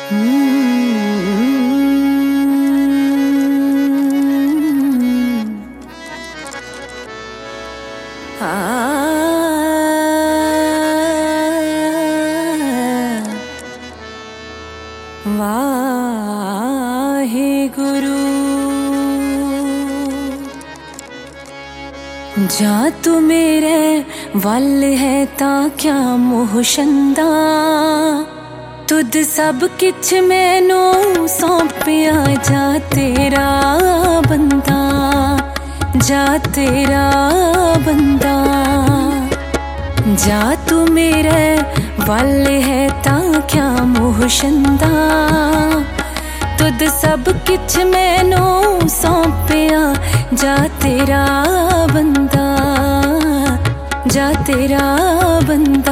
वाहेगुरु जा तू मेरे वल है ता क्या मोह शंदा तुद सब किछ मैनू सौंपिया जा तेरा बंदा जा तेरा बंदा जा तू मेरे वल है ता क्या मोह शंदा तुद सब किछ मैनू सौंपिया जा तेरा बंदा जा तेरा बंदा।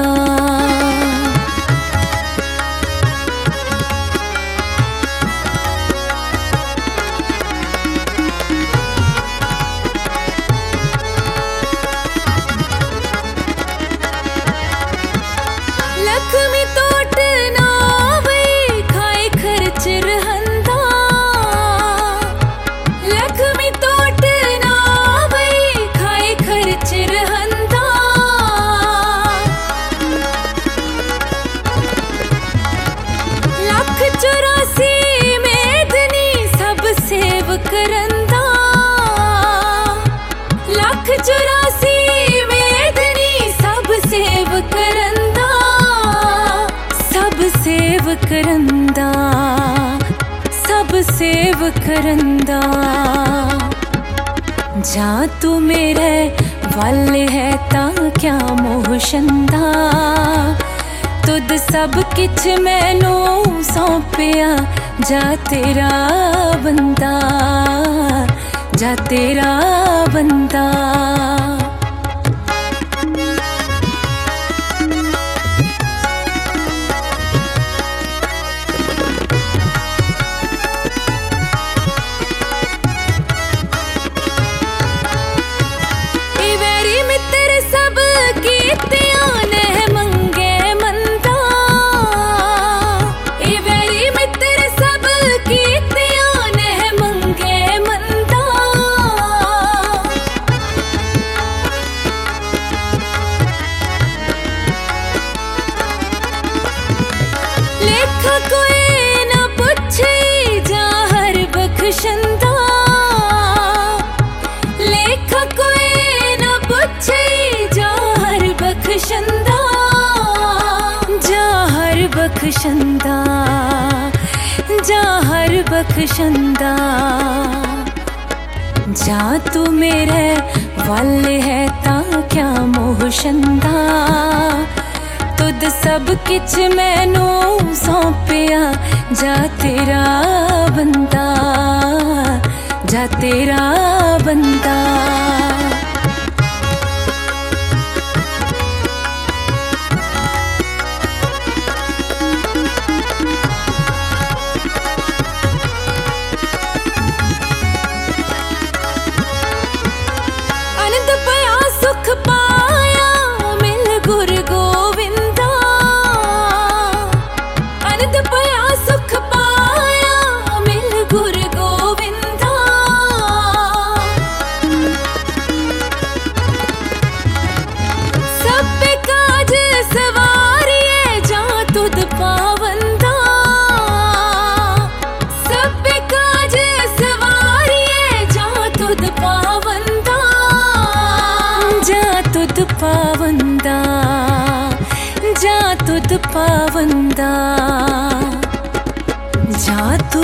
लक्ष्मी तोट ना वही खाए खर्च रहंदा लक्ष्मी तोट ना वही खाए खर्च रहंदा लख 84 मेदनी सब सेव करंदा लख 84 मेदनी सब सेव करंदा सब सेव करंदा सब सेव करंदा जा तू मेरे वल है ता क्या मोह शंदा तुद सब किछ मैनू सौंपिया जा तेरा बंदा जा तेरा बंदा। सब कीतियां ने मंगे मंदा ए वेरी मित्र सब कीतियां ने मंगे मंदा लेख कोई न पुछे जा हर बख्शंदा लेख कोई न पुछे जा हर बख्शंदा जा हर बख्शंदा जा हर बख्शंदा जा तू मेरे वल है ता क्या मोह शंदा तुद सब किछ मैनू सौंपिया जा तेरा बंदा जा तेरा बंदा। आनंद पया सुख पाया मिल गुरु गोविंदा आनंद पया सुख पाया मिल गुरु गोविंदा सब काज सवारिए जा तुद पावंदा सब काज सवारिए जा तुद पावंदा जा तुद पावंदा जा तुद पावंदा जा तू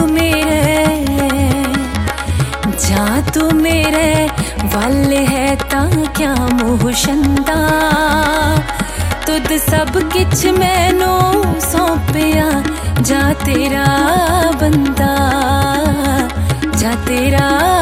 मेरे वल है ता क्या मोह शंदा तुद सब किछ मैनू सौंपिया जा तेरा बंदा जा तेरा